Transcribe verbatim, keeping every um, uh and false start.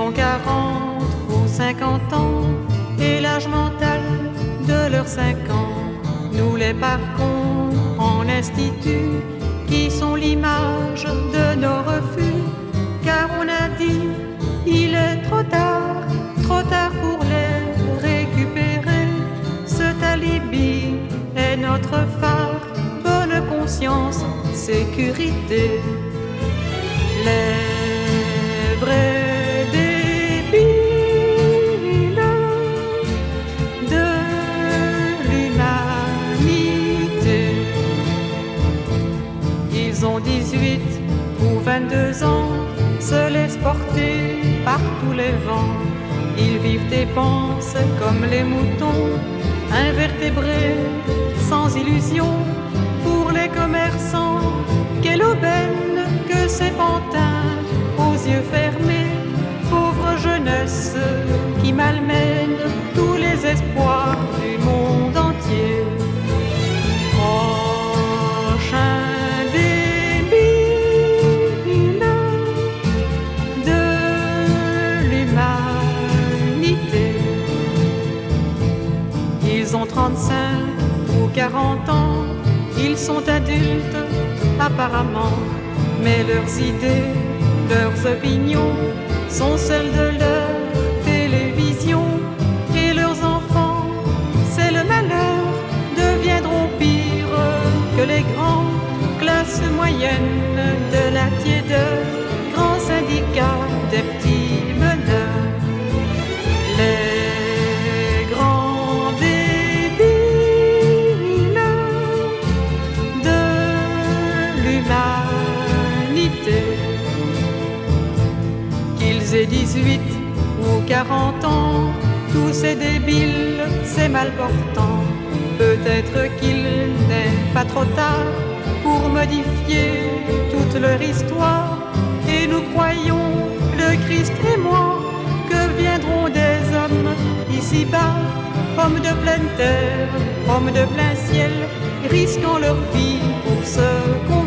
ont quarante ou cinquante ans et l'âge mental de leurs cinq ans. Nous les parquons en institut qui sont l'image de nos refus, car on a dit il est trop tard, trop tard pour les récupérer. Ce alibi est notre phare, bonne conscience, sécurité. Les vrais débiles de l'humanité, ils ont dix-huit ou vingt-deux ans, se laissent porter par tous les vents. Ils vivent et pensent comme les moutons, invertébrés, sans illusion. Pour les commerçants, quelle aubaine que ces pantins aux yeux fermés, pauvre jeunesse qui malmène tous les espoirs du monde entier. Prochain débile de l'humanité, ils ont trente-cinq ou quarante ans, ils sont adultes apparemment, mais leurs idées, leurs opinions sont celles de leur télévision. Et leurs enfants, c'est le malheur, deviendront pires que les grands, classes moyennes de la tiédeur, grands syndicats des petits meneurs. Les qu'ils aient dix-huit ou quarante ans, tous ces débiles, c'est mal portant. Peut-être qu'il n'est pas trop tard pour modifier toute leur histoire. Et nous croyons, le Christ et moi, que viendront des hommes ici-bas, hommes de pleine terre, hommes de plein ciel, risquant leur vie pour ce qu'on